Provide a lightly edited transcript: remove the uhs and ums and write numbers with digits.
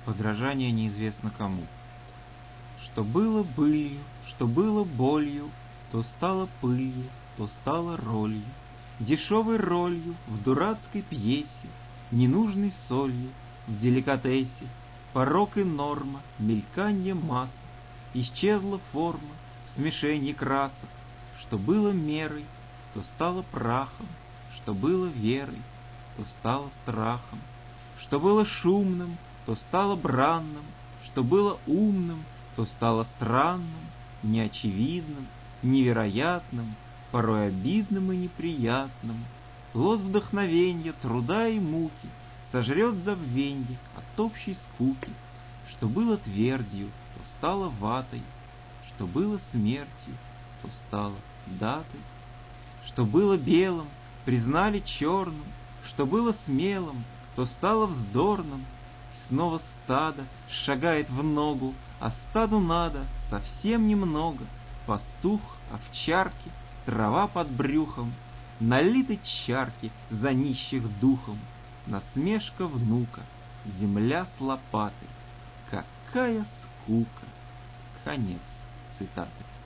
Подражание неизвестно кому. Что было былью, что было болью, то стало пылью, то стало ролью, дешевой ролью в дурацкой пьесе, ненужной солью в деликатесе, порок и норма, мельканье масок, исчезла форма в смешении красок. Что было мерой, то стало прахом, что было верой, то стало страхом, что было шумным, то стало бранным, что было умным, то стало странным, неочевидным, невероятным, порой обидным и неприятным. Плод вдохновенья, труда и муки сожрет забвенье от общей скуки. Что было твердью, то стало ватой, что было смертью, то стало датой. Что было белым, признали черным, что было смелым, то стало вздорным. И снова стадо шагает в ногу, а стаду надо совсем немного. Пастух, овчарки, трава под брюхом, налиты чарки за нищих духом, насмешка внука, земля с лопатой. Какая скука! Конец цитаты.